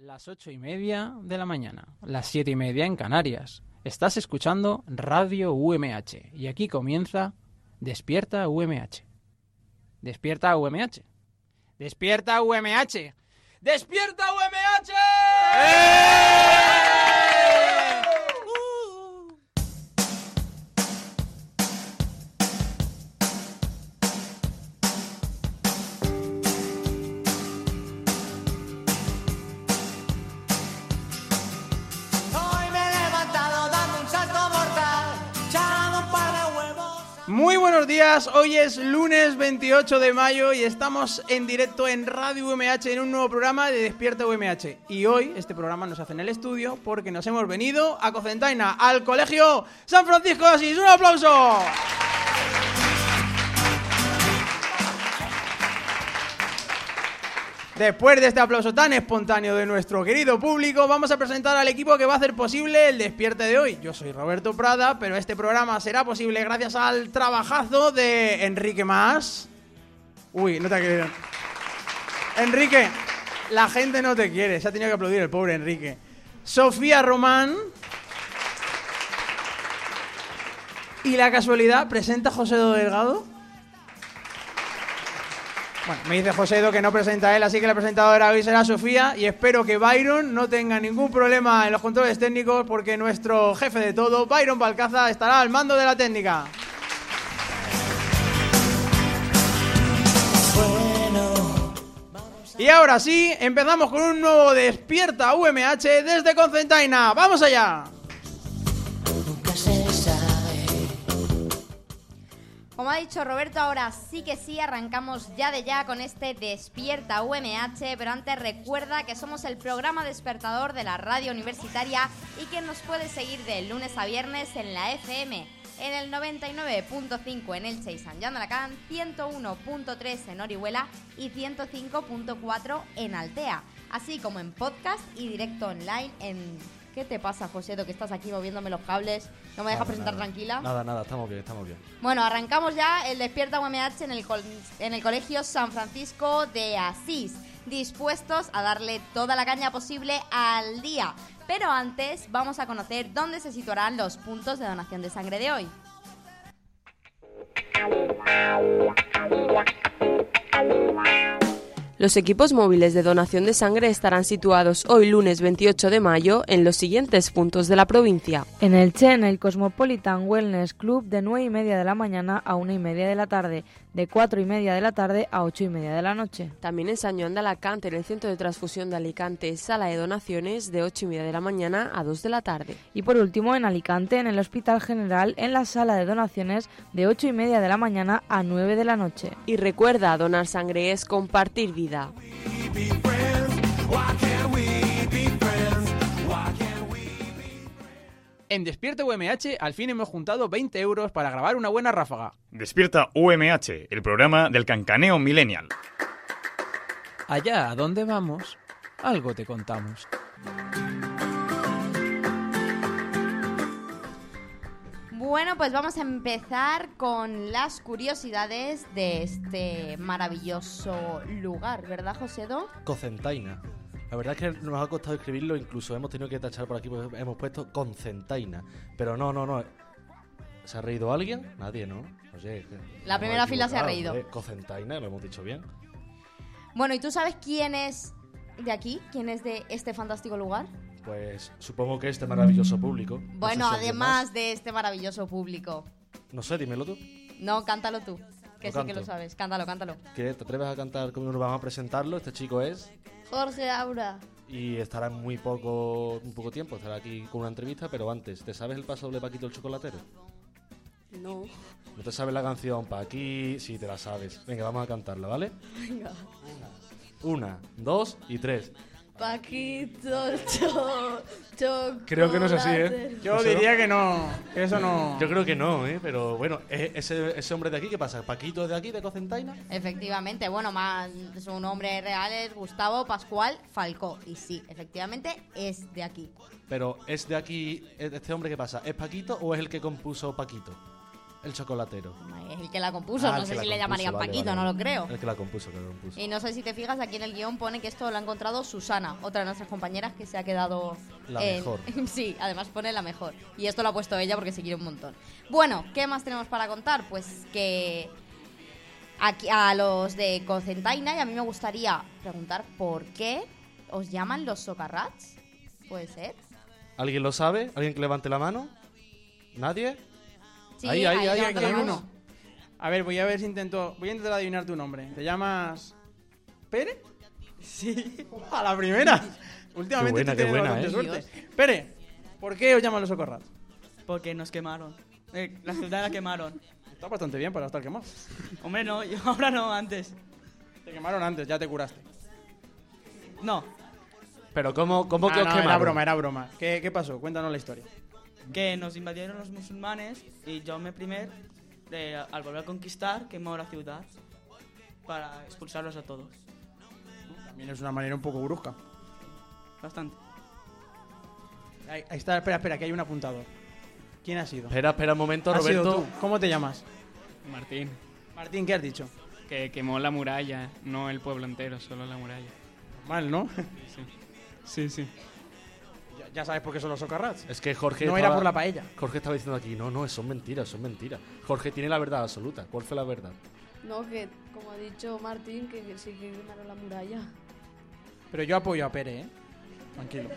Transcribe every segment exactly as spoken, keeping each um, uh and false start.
Las ocho y media de la mañana, las siete y media en Canarias. Estás escuchando Radio U M H y aquí comienza Despierta U M H. Despierta U M H. Despierta U M H. Despierta U M H. ¡Eh! Muy buenos días, hoy es lunes veintiocho de mayo y estamos en directo en Radio U M H en un nuevo programa de Despierta U M H. Y hoy este programa nos hace en el estudio porque nos hemos venido a Cocentaina, al Colegio San Francisco de Asís. ¡Un aplauso! Después de este aplauso tan espontáneo de nuestro querido público, vamos a presentar al equipo que va a hacer posible el despierte de hoy. Yo soy Roberto Prada, pero este programa será posible gracias al trabajazo de Enrique Más. Uy, no te ha querido. Enrique, la gente no te quiere, se ha tenido que aplaudir el pobre Enrique. Sofía Román. Y la casualidad, presenta José Delgado. Bueno, me dice Josédo que no presenta él, así que la presentadora hoy será Sofía y espero que Byron no tenga ningún problema en los controles técnicos porque nuestro jefe de todo, Byron Balcaza, estará al mando de la técnica. Y ahora sí, empezamos con un nuevo Despierta U M H desde Cocentaina. ¡Vamos allá! Como ha dicho Roberto, ahora sí que sí, arrancamos ya de ya con este Despierta U M H, pero antes recuerda que somos el programa despertador de la radio universitaria y que nos puedes seguir de lunes a viernes en la F M, en el noventa y nueve punto cinco en Elche y San Joan de Alacant, ciento uno punto tres en Orihuela y ciento cinco punto cuatro en Altea, así como en podcast y directo online en... ¿Qué te pasa, Josédo, que estás aquí moviéndome los cables? ¿No me dejas nada, presentar nada. tranquila? Nada, nada, estamos bien, estamos bien. Bueno, arrancamos ya el Despierta U M H en el, col- en el Colegio San Francisco de Asís, dispuestos a darle toda la caña posible al día. Pero antes vamos a conocer dónde se situarán los puntos de donación de sangre de hoy. Los equipos móviles de donación de sangre estarán situados hoy lunes veintiocho de mayo en los siguientes puntos de la provincia. En Elche, en el Cosmopolitan Wellness Club, de nueve y media de la mañana a una y media de la tarde, de cuatro y media de la tarde a ocho y media de la noche. También en San Joan de Alacant, en el Centro de Transfusión de Alicante, sala de donaciones, de ocho y media de la mañana a dos de la tarde. Y por último, en Alicante, en el Hospital General, en la sala de donaciones, de ocho y media de la mañana a nueve de la noche. Y recuerda, donar sangre es compartir vida. En Despierta U M H al fin hemos juntado veinte euros para grabar una buena ráfaga. Despierta U M H, el programa del cancaneo millennial. Allá a donde vamos, algo te contamos. Bueno, pues vamos a empezar con las curiosidades de este maravilloso lugar, ¿verdad, Josédo? Cocentaina. La verdad es que nos ha costado escribirlo, incluso hemos tenido que tachar por aquí porque hemos puesto Concentaina. Pero no, no, no. ¿Se ha reído alguien? Nadie, ¿no? Oye, La primera fila se ha reído. Eh, Cocentaina, lo hemos dicho bien. Bueno, ¿y tú sabes quién es de aquí? ¿Quién es de este fantástico lugar? Pues supongo que este maravilloso público. No Bueno, sé si alguien además más. de este maravilloso público. No sé, dímelo tú. No, cántalo tú, que Lo sí que canto. lo sabes. Cántalo, cántalo. ¿Qué? ¿Te atreves a cantar conmigo? Nos vamos a presentarlo. Este chico es... Jorge Aura. Y estará en muy poco, un poco tiempo. Estará aquí con una entrevista, pero antes, ¿te sabes el paso de Paquito el chocolatero? No. ¿No te sabes la canción? Pa' aquí, sí, te la sabes. Venga, vamos a cantarla, ¿vale? Venga. Una, dos y tres. Paquito, cho, chocolate. Creo que no es así, ¿eh? Yo diría que no, que eso no... Yo creo que no, ¿eh? Pero bueno, ¿e- ese, ese hombre de aquí, ¿qué pasa? ¿Paquito es de aquí, de Cocentaina? Efectivamente, bueno, más su nombre real es Gustavo Pascual Falcó. Y sí, efectivamente es de aquí. Pero ¿es de aquí, este hombre qué pasa? ¿Es Paquito o es el que compuso Paquito? El chocolatero. Es el que la compuso, Ah, el no sé que la si le compuso, llamarían vale, Paquito, vale, no vale. lo creo. El que la compuso, que la compuso. Y no sé si te fijas, aquí en el guión pone que esto lo ha encontrado Susana, otra de nuestras compañeras que se ha quedado... La en- mejor. Sí, además pone la mejor. Y esto lo ha puesto ella porque se quiere un montón. Bueno, ¿qué más tenemos para contar? Pues que aquí a los de Cocentaina, y a mí me gustaría preguntar por qué os llaman los socarrats. ¿Puede ser? ¿Alguien lo sabe? ¿Alguien que levante la mano? ¿Nadie? Sí, Ahí, ahí, ahí, levanta aquí la hay mano. uno. A ver, voy a ver si intento. Voy a intentar adivinar tu nombre. ¿Te llamas. Pere? Sí. A la primera. Últimamente Qué buena, estoy qué teniendo buena, bastante ¿eh? suerte. Pere, ¿por qué os llaman los socorrats? Porque nos quemaron. Eh, la ciudad la quemaron. Está bastante bien para estar quemado. Hombre, no, yo ahora no, antes. Te quemaron antes, ya te curaste. No, Pero ¿cómo, cómo Ah, que os no, quemaron? era broma, era broma. ¿Qué, qué pasó? Cuéntanos la historia. que nos invadieron los musulmanes y Jaume I, eh, al volver a conquistar, quemó la ciudad para expulsarlos a todos. También es una manera un poco brusca. Bastante. Ahí, ahí está, espera, espera, que hay un apuntador. ¿Quién ha sido? Espera, espera un momento, Has sido Roberto. tú. ¿Cómo te llamas? Martín, Martín, ¿qué has dicho? que quemó la muralla, no el pueblo entero, solo la muralla. Mal, ¿no? Sí, sí, sí. ya, ya sabes por qué son los socarrats. Es que Jorge No estaba, era por la paella. Jorge estaba diciendo aquí, no, no, son mentiras, son mentiras. Jorge tiene la verdad absoluta. ¿Cuál fue la verdad? No, que como ha dicho Martín, que, que sí que quemaron la muralla. Pero yo apoyo a Pere, ¿eh? Tranquilo.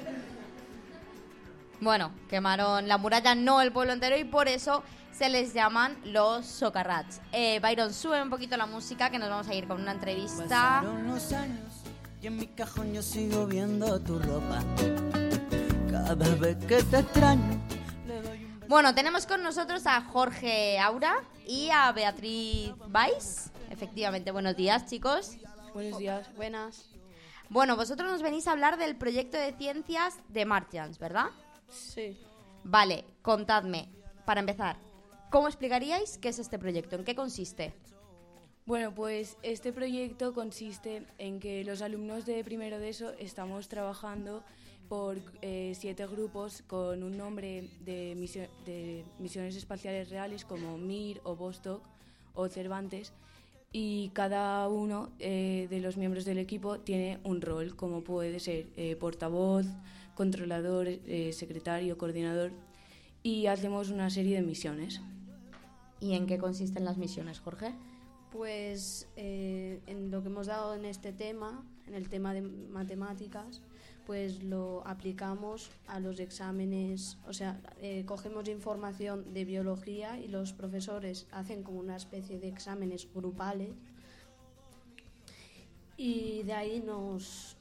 Bueno, quemaron la muralla, no el pueblo entero, y por eso se les llaman los socarrats. Eh, Byron, sube un poquito la música, que nos vamos a ir con una entrevista. Pasaron los años y en mi cajón yo sigo viendo tu ropa. Cada vez que te extraño le doy un... Bueno, tenemos con nosotros a Jorge Aura y a Beatriz Weiss. Efectivamente, buenos días, chicos. Buenos días, buenas. Bueno, vosotros nos venís a hablar del proyecto de ciencias de Martians, ¿verdad? Sí. Vale, contadme, para empezar, ¿cómo explicaríais qué es este proyecto? ¿En qué consiste? Bueno, pues este proyecto consiste en que los alumnos de primero de eso estamos trabajando por eh, siete grupos con un nombre de, misio- de misiones espaciales reales como Mir o Vostok o Cervantes, y cada uno eh, de los miembros del equipo tiene un rol, como puede ser eh, portavoz, controlador, eh, secretario, coordinador, y hacemos una serie de misiones. ¿Y en qué consisten las misiones, Jorge? Pues eh, en lo que hemos dado en este tema, en el tema de matemáticas, pues lo aplicamos a los exámenes, o sea, eh, cogemos información de biología y los profesores hacen como una especie de exámenes grupales y de ahí nos...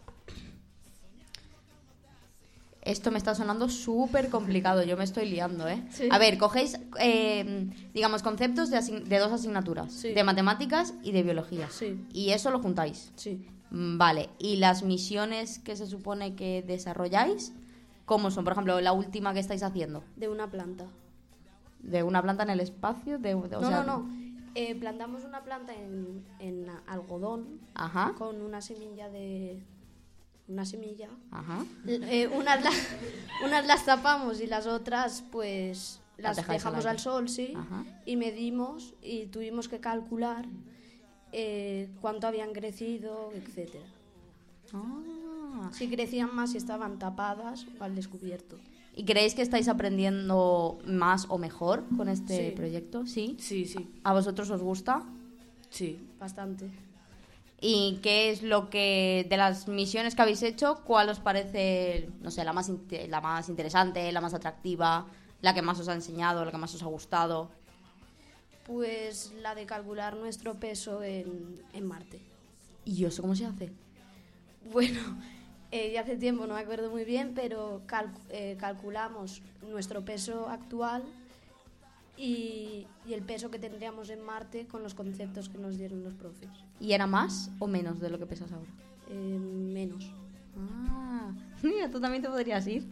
Esto me está sonando súper complicado, yo me estoy liando, ¿eh? Sí. A ver, cogéis, eh, digamos, conceptos de, asign- de dos asignaturas, Sí. de matemáticas y de biología. Sí. Y eso lo juntáis. Sí. Mm, Vale, ¿y las misiones que se supone que desarrolláis, cómo son? Por ejemplo, la última que estáis haciendo, De una planta. de una planta en el espacio, de, de- o no, sea, no, no. Eh, plantamos una planta en, en algodón Ajá, con una semilla de... Una semilla. ajá. Eh, unas, la- unas las tapamos y las otras pues Las las dejáis al dejamos aire. al sol, sí. Ajá. Y medimos y tuvimos que calcular eh, cuánto habían crecido, etcétera. Ah. Si crecían más, si estaban tapadas o al descubierto. ¿Y creéis que estáis aprendiendo más o mejor con este Sí. proyecto? ¿Sí? Sí, sí, ¿A vosotros os gusta? sí. Bastante. ¿Y qué es lo que, de las misiones que habéis hecho, cuál os parece, no sé, la más, inte- la más interesante, la más atractiva, la que más os ha enseñado, la que más os ha gustado? Pues la de calcular nuestro peso en, en Marte. ¿Y eso cómo se hace? Bueno, eh, ya hace tiempo no me acuerdo muy bien, pero cal- eh, calculamos nuestro peso actual y, y el peso que tendríamos en Marte con los conceptos que nos dieron los profes. ¿Y era más o menos de lo que pesas ahora? Eh, menos. Ah, mira, tú también te podrías ir.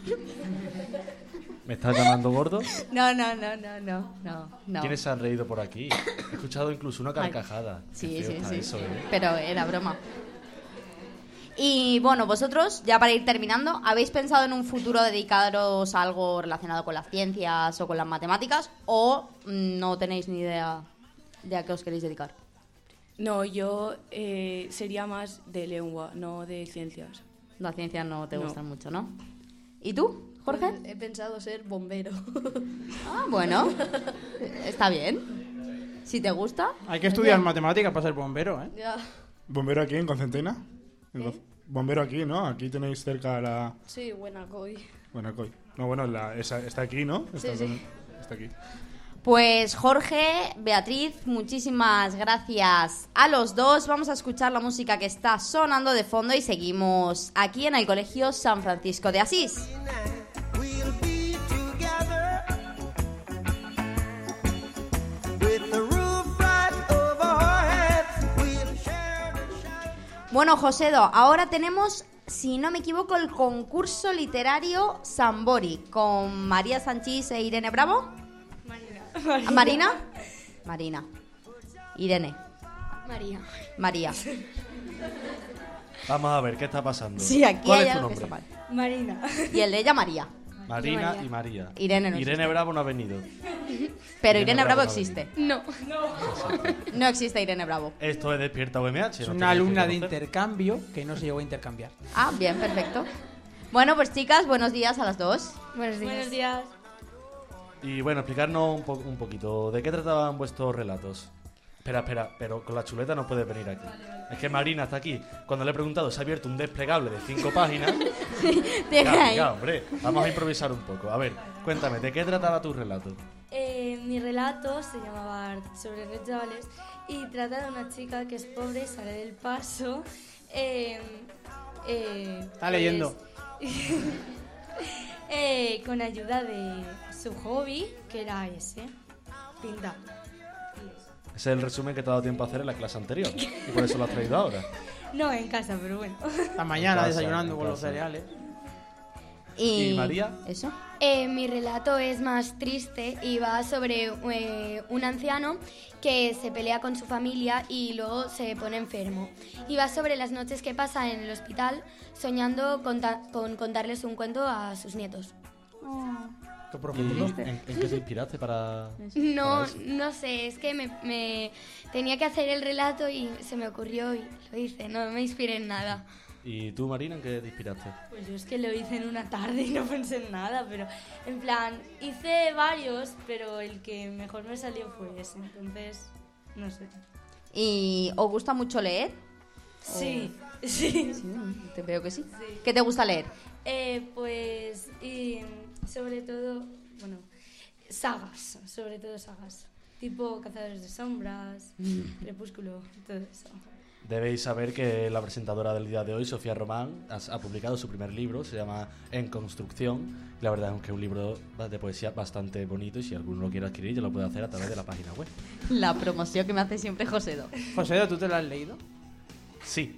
¿Me estás llamando gordo? No, no, no, no, no, no, no. ¿Quiénes se han reído por aquí? He escuchado incluso una Ay. carcajada. Sí, Qué feo sí, está sí. eso, ¿eh? Pero era broma. Y bueno, vosotros, ya para ir terminando, ¿habéis pensado en un futuro dedicaros a algo relacionado con las ciencias o con las matemáticas? ¿O mm, no tenéis ni idea de a qué os queréis dedicar? No, yo eh, sería más de lengua, no de ciencias. Las ciencias no te No. gustan mucho, ¿no? ¿Y tú, Jorge? Pues he pensado ser bombero. Ah, bueno, está bien. Si te gusta. Hay que estudiar matemáticas para ser bombero, ¿eh? Ya. ¿Bombero aquí en Concentina? En Con- Bombero aquí, ¿no? Aquí tenéis cerca la... Sí, buena coi. Bueno, coi. No, bueno, la, esa, está aquí, ¿no? Sí, Está, sí. con- está aquí. Pues Jorge, Beatriz, muchísimas gracias a los dos. Vamos a escuchar la música que está sonando de fondo y seguimos aquí en el Colegio San Francisco de Asís. Bueno, Josedo, ahora tenemos, si no me equivoco, el concurso literario Sambori con María Sanchís e Irene Bravo. Marina. ¿Marina? Marina. Irene. María. María. Vamos a ver, ¿qué está pasando? Sí, aquí ¿Cuál hay es tu algo que nombre? está mal. Marina. Y el de ella, María. Marina María. y María. Irene no Irene existe. Bravo no ha venido. Pero Irene Bravo no ha existe. No. No existe Irene Bravo. Esto es Despierta U M H. Es no una tenéis que alumna de conocer. intercambio que no se llegó a intercambiar. Ah, bien, perfecto. Bueno, pues chicas, buenos días a las dos. Buenos días. Buenos días. Y bueno, explicarnos un, po- un poquito. ¿De qué trataban vuestros relatos? Espera, espera, pero con la chuleta no puedes venir aquí. Es que Marina está aquí. Cuando le he preguntado, se ha abierto un desplegable de cinco páginas. Deja Ya, ahí. ya, hombre, vamos a improvisar un poco. A ver, cuéntame, ¿de qué trataba tu relato? Eh, mi relato se llamaba Sobre Red Chavales y trata de una chica que es pobre y sale del paso. Eh, eh, Está pues, leyendo. eh, con ayuda de su hobby, que era ese, pintar. Ese es el resumen que te ha dado tiempo a hacer en la clase anterior. Y por eso lo has traído ahora. No, en casa, pero bueno. Esta mañana En casa, desayunando en con los casa. cereales. ¿Y María? ¿Eso? Eh, mi relato es más triste y va sobre eh, un anciano que se pelea con su familia y luego se pone enfermo. Y va sobre las noches que pasa en el hospital soñando con, ta- con contarles un cuento a sus nietos. Qué ¿Y profundo. en, en qué te inspiraste para...? No, para eso? no sé, es que me, me tenía que hacer el relato y se me ocurrió y lo hice, no me inspiré en nada. ¿Y tú, Marina, en qué te inspiraste? Pues yo es que lo hice en una tarde y no pensé en nada, pero en plan, hice varios, pero el que mejor me salió fue ese, entonces, no sé. ¿Y os gusta mucho leer? Sí, sí. Sí, te veo que sí. Sí. ¿Qué te gusta leer? Eh, pues, y sobre todo, bueno, sagas, sobre todo sagas, tipo Cazadores de Sombras, Crepúsculo, todo eso. Debéis saber que la presentadora del día de hoy, Sofía Román, ha, ha publicado su primer libro, se llama En Construcción. Y la verdad es que es un libro de poesía bastante bonito y si alguno lo quiere adquirir, ya lo puede hacer a través de la página web. La promoción que me hace siempre Josedo. José, ¿tú te lo has leído? Sí.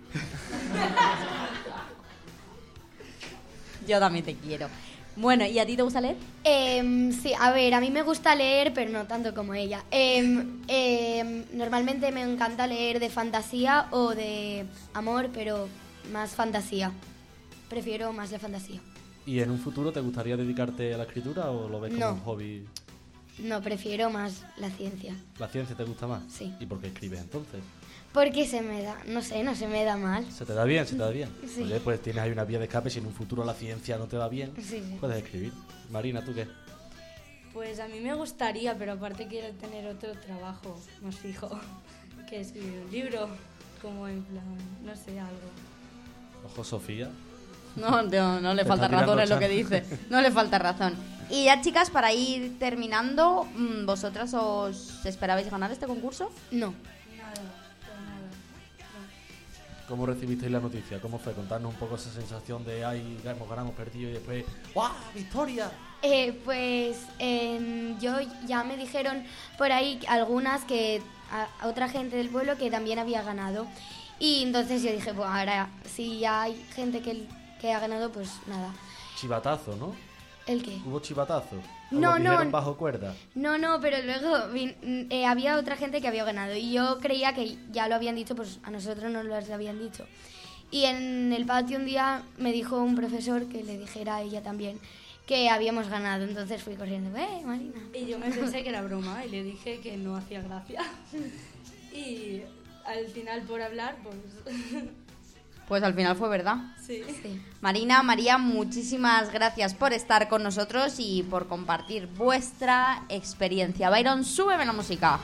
Yo también te quiero. Bueno, ¿y a ti te gusta leer? Em, sí, a ver, a mí me gusta leer, pero no tanto como ella. Em, em, normalmente me encanta leer de fantasía o de amor, pero más fantasía. Prefiero más de fantasía. ¿Y en un futuro te gustaría dedicarte a la escritura o lo ves como No. un hobby? No, prefiero más la ciencia. ¿La ciencia te gusta más? Sí. ¿Y por qué escribes entonces? Porque se me da, no sé, no se me da mal. ¿Se te da bien? ¿Se te da bien? Sí. Oye, pues tienes ahí una vía de escape. Si en un futuro la ciencia no te va bien, Sí, sí. puedes escribir. Marina, ¿tú qué? Pues a mí me gustaría, pero aparte quiero tener otro trabajo más fijo, que escribir un libro, como en plan, no sé, algo. Ojo, Sofía. No, no, no le Te falta está tirando razón en lo que chance. dice. No le falta razón. Y ya, chicas, para ir terminando, mm, ¿vosotras os esperabais ganar este concurso? No. Nada, para nada. ¿Cómo recibisteis la noticia? ¿Cómo fue? Contarnos un poco esa sensación de ay, hemos ganado, hemos perdido y después ¡guau! ¡Victoria! Eh, pues em, yo ya me dijeron por ahí algunas que a, a otra gente del pueblo que también había ganado. Y entonces yo dije, pues ahora si ya hay gente que, que ha ganado, pues nada. Chivatazo, ¿no? ¿El qué? ¿Hubo chivatazo? ¿O No, lo no. dijeron bajo cuerda? No, no, pero luego vin- eh, había otra gente que había ganado y yo creía que ya lo habían dicho, pues a nosotros no lo habían dicho. Y en el patio un día me dijo un profesor que le dijera a ella también que habíamos ganado. Entonces fui corriendo, ¡eh, Marina! Y yo me pensé que era broma y le dije que no hacía gracia. Y al final, por hablar, pues... Pues al final fue verdad. Sí. Sí. Marina, María, muchísimas gracias por estar con nosotros y por compartir vuestra experiencia. Byron, súbeme la música.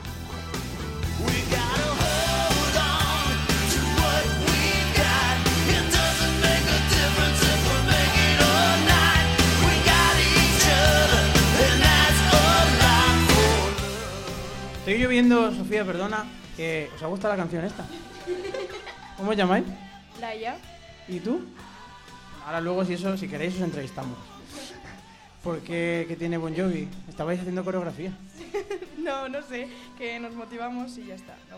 Estoy lloviendo, Sofía, perdona, que os ha gustado la canción esta. ¿Cómo os llamáis? Laia. ¿Y tú? Ahora luego, si eso, si queréis, os entrevistamos. ¿Por qué, qué tiene Bon Jovi? ¿Estabais haciendo coreografía? No, no sé, que nos motivamos y ya está. No,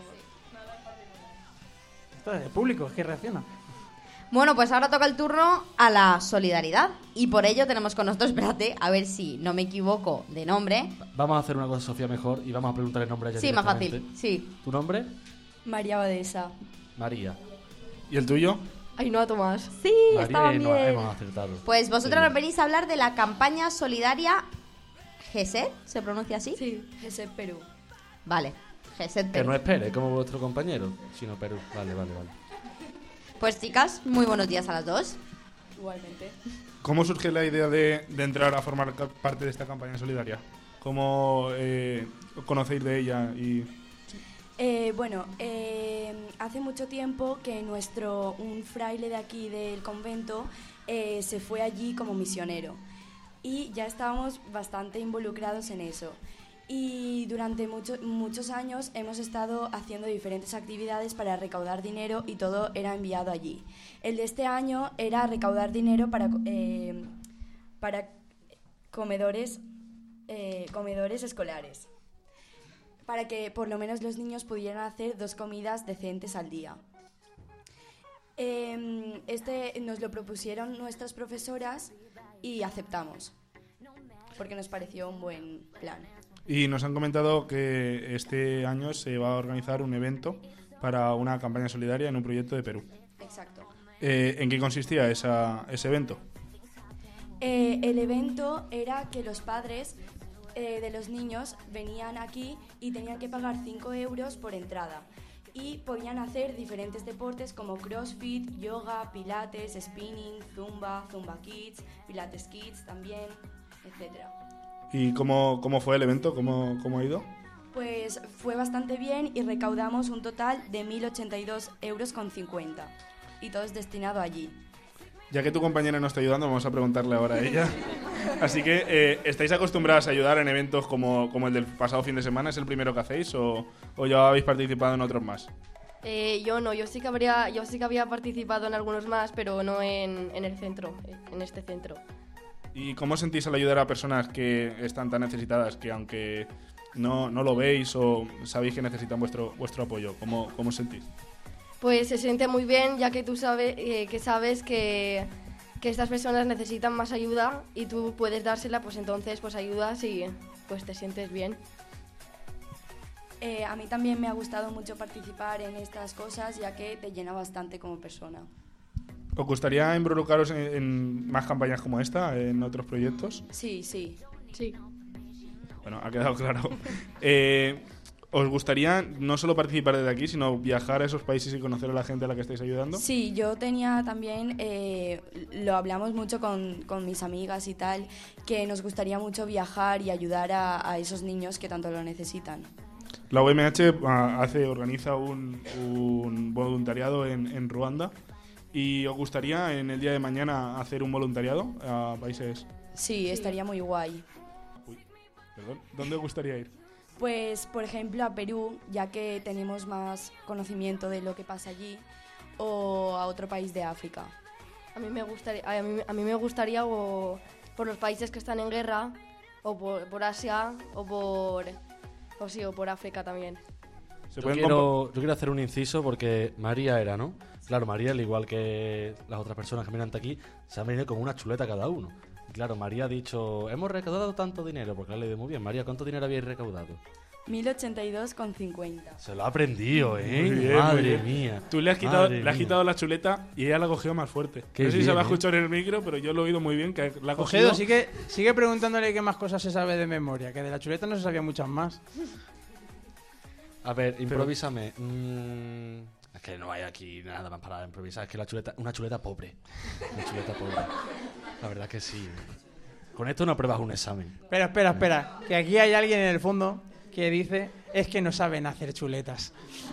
Esto es el público, es que reacciona. Bueno, pues ahora toca el turno a la solidaridad. Y por ello tenemos con nosotros, espérate, a ver si no me equivoco de nombre. Vamos a hacer una cosa, Sofía, mejor, y vamos a preguntar el nombre a ella. Sí, más fácil, directamente. sí. ¿Tu nombre? María Badesa. María. ¿Y el tuyo? Ainhoa Tomás. Sí, María estaba y bien. Ainhoa, hemos acertado. Pues vosotros Sí. nos venís a hablar de la campaña solidaria G E S E T, ¿se pronuncia así? Sí, G E S E T Perú. Vale, G E S E T Que Perú. no espere, como vuestro compañero, sino Perú. Vale, vale, vale. Pues chicas, muy buenos días a las dos. Igualmente. ¿Cómo surge la idea de, de entrar a formar ca- parte de esta campaña solidaria? ¿Cómo eh, conocéis de ella? Y Eh, bueno, eh, hace mucho tiempo que nuestro un fraile de aquí del convento eh, se fue allí como misionero y ya estábamos bastante involucrados en eso. Y durante mucho, muchos años hemos estado haciendo diferentes actividades para recaudar dinero y todo era enviado allí. El de este año era recaudar dinero para, eh, para comedores, eh, comedores escolares, para que por lo menos los niños pudieran hacer dos comidas decentes al día. Eh, este nos lo propusieron nuestras profesoras y aceptamos, porque nos pareció un buen plan. Y nos han comentado que este año se va a organizar un evento para una campaña solidaria en un proyecto de Perú. Exacto. Eh, ¿En qué consistía esa, ese evento? Eh, el evento era que los padres eh, de los niños venían aquí y tenían que pagar cinco euros por entrada. Y podían hacer diferentes deportes como CrossFit, yoga, pilates, spinning, zumba, zumba kids, pilates kids también, etcétera. ¿Y cómo, cómo fue el evento? ¿Cómo, cómo ha ido? Pues fue bastante bien y recaudamos un total de mil ochenta y dos euros con cincuenta. Y todo es destinado allí. Ya que tu compañera no está ayudando, vamos a preguntarle ahora a ella. Así que, eh, ¿estáis acostumbradas a ayudar en eventos como, como el del pasado fin de semana? ¿Es el primero que hacéis o, o ya habéis participado en otros más? Eh, yo no, yo sí que habría, yo sí que había participado en algunos más, pero no en, en el centro, en este centro. ¿Y cómo sentís al ayudar a personas que están tan necesitadas que aunque no, no lo veis o sabéis que necesitan vuestro, vuestro apoyo? ¿Cómo, cómo os sentís? Pues se siente muy bien, ya que tú sabes eh, que sabes que, que estas personas necesitan más ayuda y tú puedes dársela, pues entonces pues ayudas y pues te sientes bien. Eh, a mí también me ha gustado mucho participar en estas cosas, ya que te llena bastante como persona. ¿Os gustaría involucraros en, en más campañas como esta, en otros proyectos? Sí, sí. Sí. Bueno, ha quedado claro. eh, ¿Os gustaría no solo participar desde aquí, sino viajar a esos países y conocer a la gente a la que estáis ayudando? Sí, yo tenía también, eh, lo hablamos mucho con, con mis amigas y tal, que nos gustaría mucho viajar y ayudar a, a esos niños que tanto lo necesitan. La U M H ah, hace, organiza un, un voluntariado en, en Ruanda. ¿Y os gustaría en el día de mañana hacer un voluntariado a países? Sí, estaría muy guay. Uy, perdón. ¿Dónde os gustaría ir? Pues, por ejemplo, a Perú, ya que tenemos más conocimiento de lo que pasa allí, o a otro país de África. A mí me gustaría, a mí, a mí me gustaría o por los países que están en guerra, o por, por Asia, o por, o sí, o por África también. Yo quiero, yo quiero hacer un inciso porque María era, ¿no? Claro, María, al igual que las otras personas que miran aquí, se han venido con una chuleta cada uno. Y claro, María ha dicho, hemos recaudado tanto dinero, porque la he leído muy bien. María, ¿cuánto dinero habíais recaudado? mil ochenta y dos con cincuenta. Se lo ha aprendido, ¿eh? Muy bien, Madre muy bien. mía. Tú le has quitado, Madre le has mía. quitado la chuleta y ella la ha cogido más fuerte. Qué no sé si bien, se va a ¿eh? escuchar en el micro, pero yo lo he oído muy bien, que la ha cogido. Josedo, sigue, sigue preguntándole qué más cosas se sabe de memoria, que de la chuleta no se sabía muchas más. A ver, improvísame. Mm, es que no hay aquí nada más para improvisar. Es que la chuleta, una chuleta pobre. Una chuleta pobre. La verdad que sí. Con esto no apruebas un examen. Espera, espera, espera. Que aquí hay alguien en el fondo que dice es que no saben hacer chuletas.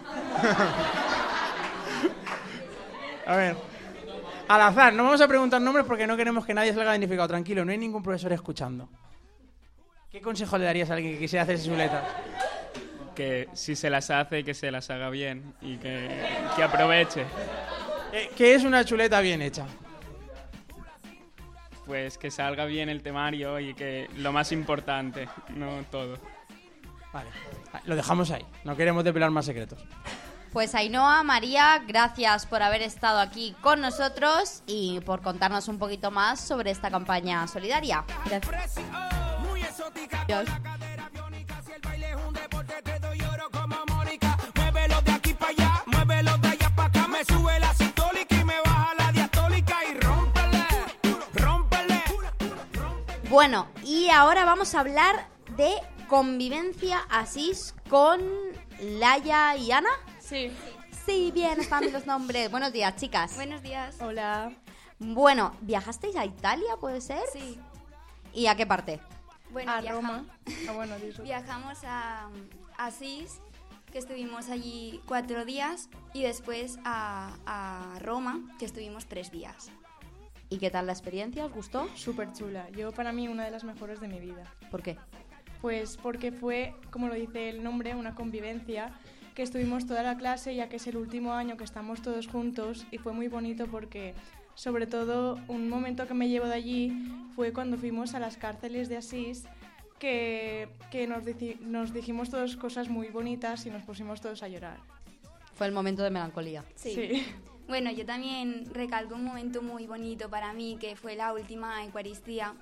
A ver. Al azar, no vamos a preguntar nombres porque no queremos que nadie salga identificado. Tranquilo, no hay ningún profesor escuchando. ¿Qué consejo le darías a alguien que quisiera hacerse chuletas? Que si se las hace, que se las haga bien y que, que aproveche. Eh, ¿Qué es una chuleta bien hecha? Pues que salga bien el temario y que lo más importante, no todo. Vale, lo dejamos ahí. No queremos develar más secretos. Pues Ainhoa, María, gracias por haber estado aquí con nosotros y por contarnos un poquito más sobre esta campaña solidaria. Gracias. Bueno, y ahora vamos a hablar de convivencia asís con Laia y Ana. Sí. Sí, bien, están los nombres. Buenos días, chicas. Buenos días. Hola. Bueno, ¿viajasteis a Italia, puede ser? Sí. ¿Y a qué parte? Bueno, A viaja- Roma. Ah, bueno, dices. Viajamos a Asís, que estuvimos allí cuatro días, y después a, a Roma, que estuvimos tres días. ¿Y qué tal la experiencia? ¿Os gustó? Súper chula. Yo, para mí, una de las mejores de mi vida. ¿Por qué? Pues porque fue, como lo dice el nombre, una convivencia, que estuvimos toda la clase, ya que es el último año que estamos todos juntos, y fue muy bonito porque, sobre todo, un momento que me llevo de allí fue cuando fuimos a las cárceles de Asís, que, que nos, dici- nos dijimos todas cosas muy bonitas y nos pusimos todos a llorar. Fue el momento de melancolía. Sí. Sí. Bueno, yo también recalco un momento muy bonito para mí, que fue la última Eucaristía,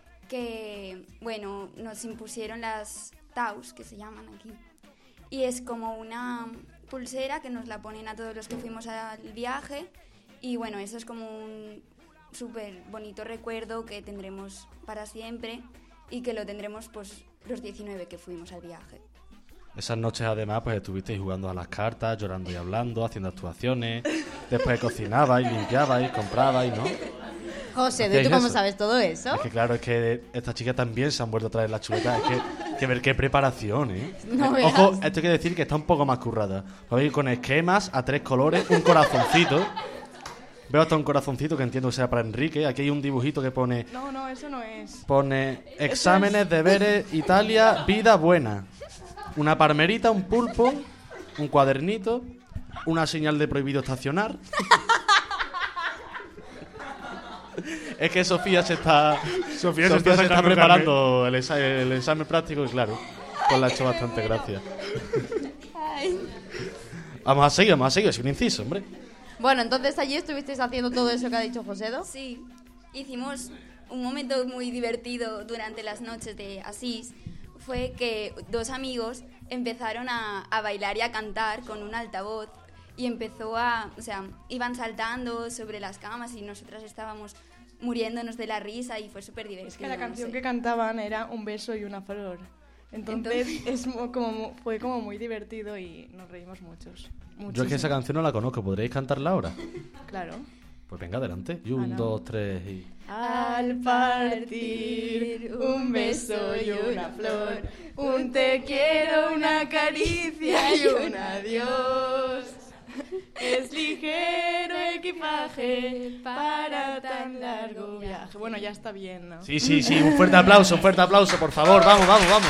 que, bueno, nos impusieron las taus, que se llaman aquí. Y es como una pulsera que nos la ponen a todos los que fuimos al viaje. Y bueno, eso es como un súper bonito recuerdo que tendremos para siempre y que lo tendremos pues los diecinueve que fuimos al viaje. Esas noches además pues estuvisteis jugando a las cartas, llorando y hablando, haciendo actuaciones. Después cocinabais, limpiabais, comprabais, ¿no? José, ¿tú ¿Hacíais cómo eso? sabes todo eso? Es que claro, es que estas chicas también se han vuelto a traer las chuletas. Es que, que ver qué preparación, ¿eh? No Eh, veas. Ojo, esto hay que decir que está un poco más currada. Vais con esquemas a tres colores, un corazoncito. Veo hasta un corazoncito que entiendo que sea para Enrique. Aquí hay un dibujito que pone... No, no, eso no es. Pone exámenes, deberes, Italia, vida buena. Una palmerita, un pulpo, un cuadernito, una señal de prohibido estacionar. Es que Sofía se está Sofía se Sofía está se está sacando preparando el, exa- el examen práctico y claro, pues le ha hecho bastante gracia. Vamos a seguir, vamos a seguir, es un inciso, hombre. Bueno, entonces allí estuvisteis haciendo todo eso que ha dicho Josedo. Sí, hicimos un momento muy divertido durante las noches de Asís. Fue que dos amigos empezaron a, a bailar y a cantar con un altavoz y empezó a, o sea, iban saltando sobre las camas y nosotras estábamos muriéndonos de la risa y fue súper divertido. Es que la no canción sé. que cantaban era Un beso y una flor. Entonces, Entonces- es mo- como, mu- fue como muy divertido y nos reímos muchos. Yo es que Muchísimo. esa canción no la conozco, ¿podréis cantarla ahora? Claro. Pues venga, adelante. Y un, Ah, no. dos, tres y... Al partir, un beso y una flor, un te quiero, una caricia y un adiós. Es ligero equipaje para tan largo viaje. Bueno, ya está bien, ¿no? Sí, sí, sí, un fuerte aplauso, un fuerte aplauso, por favor. Vamos, vamos, vamos.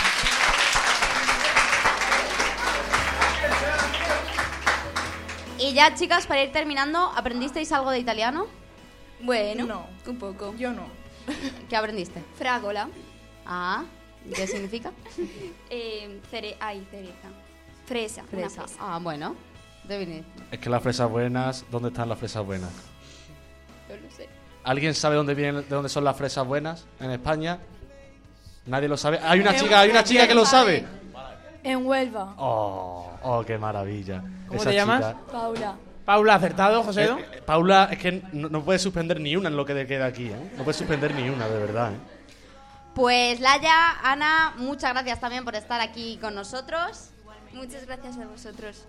Y ya, chicas, para ir terminando, ¿aprendisteis algo de italiano? Bueno, No. un poco. Yo no. ¿Qué aprendiste? Frágola, Ah, ¿qué significa? eh, cere ay, cereza, fresa, una Fresa. fresa. Ah, bueno. Debe venir. Es que las fresas buenas, ¿dónde están las fresas buenas? No lo sé. ¿Alguien sabe dónde vienen, de dónde son las fresas buenas en España? Nadie lo sabe. Hay una chica, hay una chica que lo sabe. En Huelva. Oh, oh, qué maravilla. ¿Cómo Esa te llamas? chica- Paula. Paula, acertado, José. Eh, eh, Paula, es que no, no puedes suspender ni una en lo que te queda aquí, ¿eh? No puedes suspender ni una, de verdad, ¿eh? Pues Laia, Ana, muchas gracias también por estar aquí con nosotros. Muchas gracias a vosotros.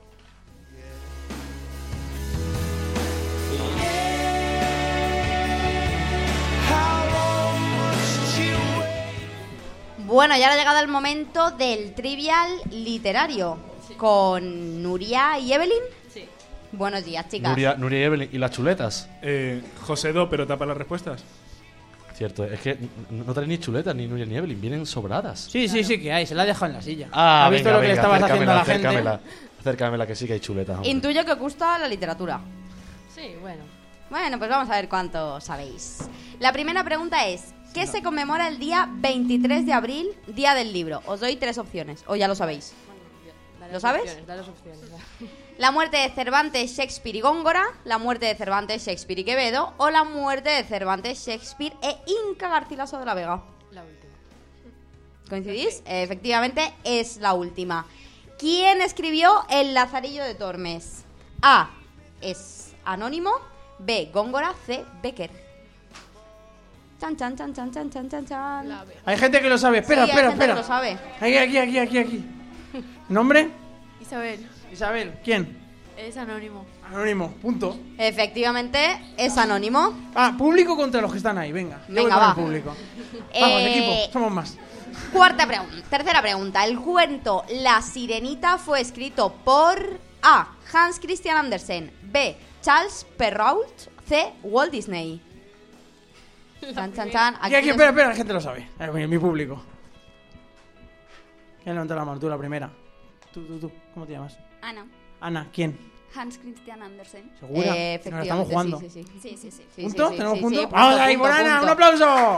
Bueno, ya ha llegado el momento del trivial literario con Nuria y Evelyn. Sí. Buenos días, chicas. Nuria, Nuria y Evelyn. ¿Y las chuletas? Eh, José Do, pero tapa las respuestas. Cierto, es que n- no traen ni chuletas ni Nuria ni Evelyn, vienen sobradas. Sí, sí, sí que hay. Se la ha dejado en la silla. Ah, ¿Ha visto venga, lo que le venga, estabas haciendo a la acércamela, gente? Acércamela, que sí que hay chuletas. hombre. Intuyo que os gusta la literatura. Sí, bueno. Bueno, pues vamos a ver cuánto sabéis. La primera pregunta es, ¿qué se conmemora el día veintitrés de abril, Día del Libro? Os doy tres opciones, o ya lo sabéis. Dale ¿Lo las sabes? opciones, dale las opciones. La muerte de Cervantes, Shakespeare y Góngora, la muerte de Cervantes, Shakespeare y Quevedo, o la muerte de Cervantes, Shakespeare e Inca Garcilaso de la Vega. La última. ¿Coincidís? Sí. Efectivamente, es la última. ¿Quién escribió El Lazarillo de Tormes? A. Es anónimo. B. Góngora. C. Becker. Chan, chan, chan, chan, chan, chan, chan, chan. Hay gente que lo sabe. Espera, Sí, hay espera, gente que espera. lo sabe. Aquí, aquí, aquí, aquí, aquí. ¿Nombre? Isabel. Isabel. ¿Quién? Es anónimo. Anónimo. Punto. Efectivamente, es anónimo. Ah, público contra los que están ahí. Venga. yo voy Venga, con va. el público. Vamos, Eh, equipo. Somos más. Cuarta pregunta. Tercera pregunta. El cuento La Sirenita fue escrito por A. Hans Christian Andersen. B. Charles Perrault. C. Walt Disney. Chan, chan, chan. Aquí, aquí, es- espera, espera. La gente lo sabe. Eh, mi, mi público. ¿Quién levanta la mano? Tú, la primera. Tú, tú, tú. ¿Cómo te llamas? Ana. Ana. ¿Quién? Hans Christian Andersen. ¿Segura? Eh, Que nos estamos jugando. Sí, sí, sí. Sí, sí, sí. Sí, ¿Punto? sí, sí, ¿Tenemos sí, punto? sí, ¡Vamos punto, ahí, por punto, Ana! punto. ¡Un aplauso!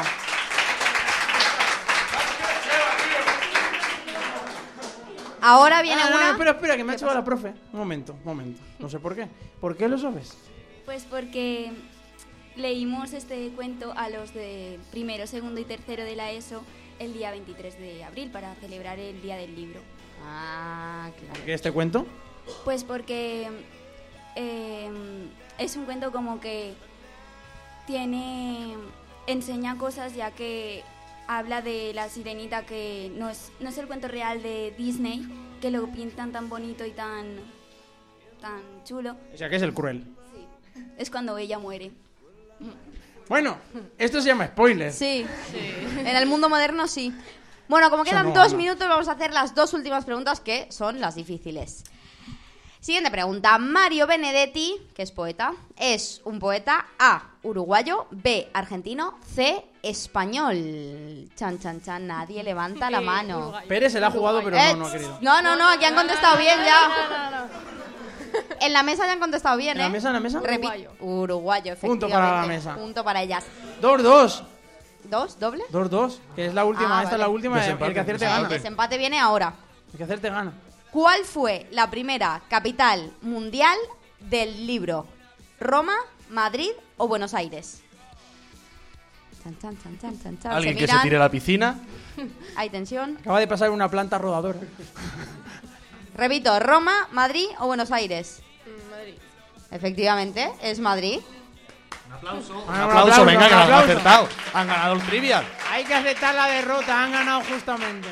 Ahora viene Ah, no, una. no, espera, espera, que me ha hecho la profe. Un momento, un momento. No sé por qué. ¿Por qué lo sabes? Pues porque leímos este cuento a los de primero, segundo y tercero de la ESO el día veintitrés de abril para celebrar el Día del Libro. Ah, claro. ¿Por qué este cuento? Pues porque eh, es un cuento como que tiene enseña cosas, ya que habla de la sirenita, que no es no es el cuento real de Disney, que lo pintan tan bonito y tan tan chulo. O sea, que es el cruel. Es cuando ella muere. Bueno, esto se llama spoiler. Sí. En el mundo moderno sí. Bueno, como Eso quedan no, dos no. minutos, vamos a hacer las dos últimas preguntas que son las difíciles. Siguiente pregunta. Mario Benedetti, que es poeta, es un poeta A, uruguayo, B, argentino, C, español. Chan, chan, chan, nadie levanta la mano. Pérez se la ha jugado, pero Eh, no, no ha querido. No, no, no, aquí han contestado bien ya. En la mesa ya han contestado bien, ¿En ¿eh? la mesa, en la mesa? Repi- Uruguayo, Punto efectivamente. para la mesa. Punto para ellas. Dos, dos. ¿Dos? ¿Doble? Dos, dos. Que es la última. Ah, Esta es vale. la última. Desempate, El que acierte El gana. desempate viene ahora. El que acierte gana. ¿Cuál fue la primera capital mundial del libro? ¿Roma, Madrid o Buenos Aires? Chan, chan, chan, chan, chan, chan. Alguien Se que se miran. tire a la piscina. Hay tensión. Acaba de pasar una planta rodadora. Repito, ¿Roma, Madrid o Buenos Aires? Madrid. Efectivamente, es Madrid. Un aplauso. Un Ah, un aplauso, aplauso, venga, un que lo han aplauso. acertado. Han ganado el trivial. Hay que aceptar la derrota. Han ganado justamente.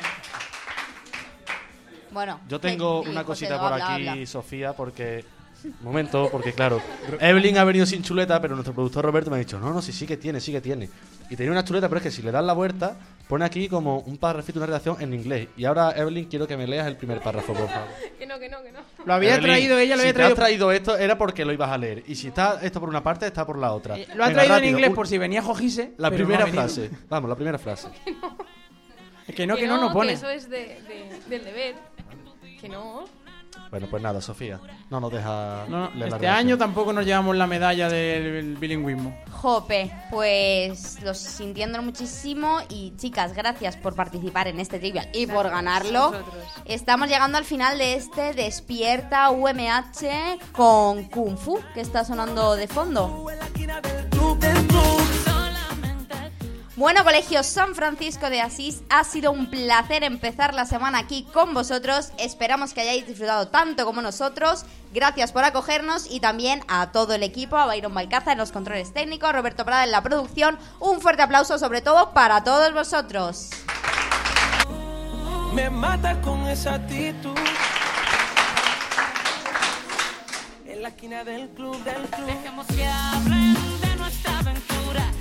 Bueno. Yo tengo sí, una José, cosita no, por habla, aquí, habla. Sofía, porque... Un momento, porque claro, Evelyn ha venido sin chuleta, pero nuestro productor Roberto me ha dicho, no, no, sí, sí que tiene, sí que tiene. Y tenía una chuleta, pero es que si le das la vuelta, pone aquí como un párrafito, una redacción en inglés. Y ahora, Evelyn, quiero que me leas el primer párrafo, por favor. Que no, que no, que no. Lo había Evelyn, traído ella, lo si había te traído. has traído esto, era porque lo ibas a leer. Y si está esto por una parte, está por la otra. Eh, Lo ha Venga, traído rápido, en inglés un- por si venía Jojise. La pero no primera ha venido. frase. Vamos, la primera frase. Es que no, que no, no pone. Que eso es de, de- del deber. Que no. Bueno, pues nada, Sofía. No nos deja No, leer la este redacción. año tampoco nos llevamos la medalla del bilingüismo. Jope, pues los sintiendo muchísimo y chicas, gracias por participar en este trivial y por ganarlo. Estamos llegando al final de este Despierta U M H con Kung Fu, que está sonando de fondo. Bueno, Colegio San Francisco de Asís, ha sido un placer empezar la semana aquí con vosotros. Esperamos que hayáis disfrutado tanto como nosotros. Gracias por acogernos y también a todo el equipo, a Byron Balcaza en los controles técnicos, Roberto Prada en la producción. Un fuerte aplauso sobre todo para todos vosotros. Me mata con esa actitud. En la esquina del club, del club. Dejemos que hablen de nuestra aventura.